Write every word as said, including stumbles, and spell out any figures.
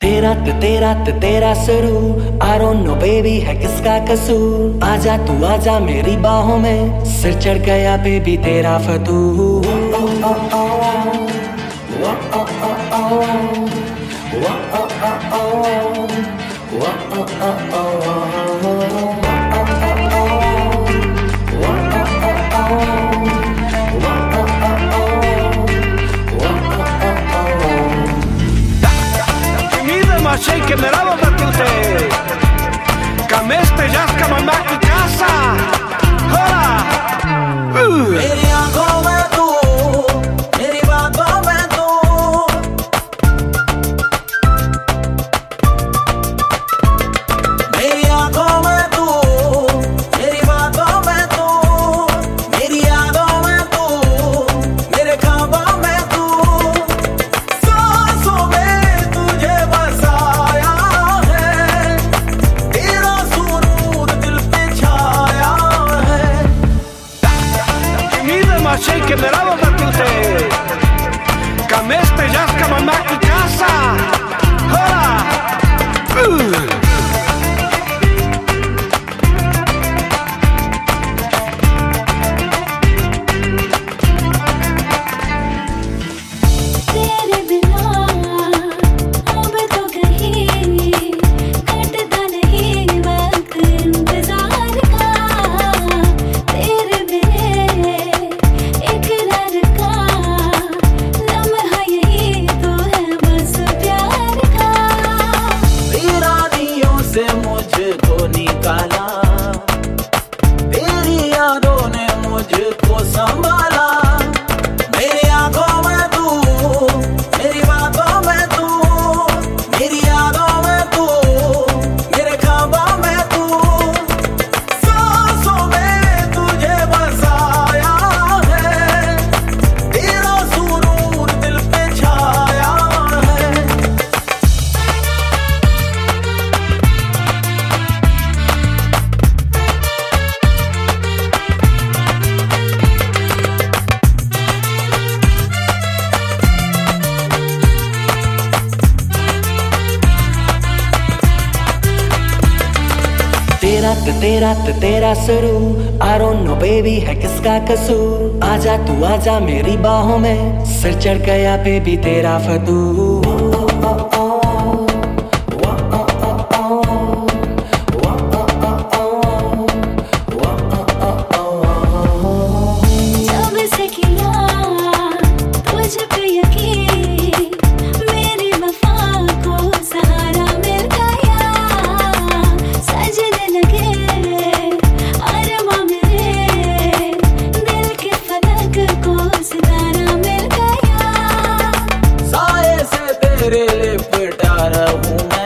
तेरा ते तेरा ते तेरा शुरू I don't know baby है किसका कसूर। आजा तू आजा मेरी बाहों में, सिर चढ़ गया बेबी तेरा फतूर। Achei que me daba bastante. Cameste ya es como más que casa. Hola. मेरी आंखों में तू, मेरी बातों में तू, मेरी आंखों में तू, मेरी बातों में तू, मेरी यादों में तू, मेरे ख्वाबों में तू, सांसों में तुझे बसाया है, तेरा सुरूर दिल पे छाया है। Achei que me daba bastante. Cameste ya es como más que casa. Hola. मुझको निकाला तेरी यादों ने मुझको संभाला। मेरी आंखों में तू, मेरी बातों में तू, मेरी यादों में तू, मेरे ख्वाबों में तू, सांसों में तुझे बसाया है, तेरा सुरूर दिल पे छाया है। तेरा ते तेरा ते तेरा शुरू I don't know baby है किसका कसूर। आजा तू आजा मेरी बाहों में, सिर चढ़ गया बेबी तेरा फतूर। तेरे लिपटा रहूं मैं।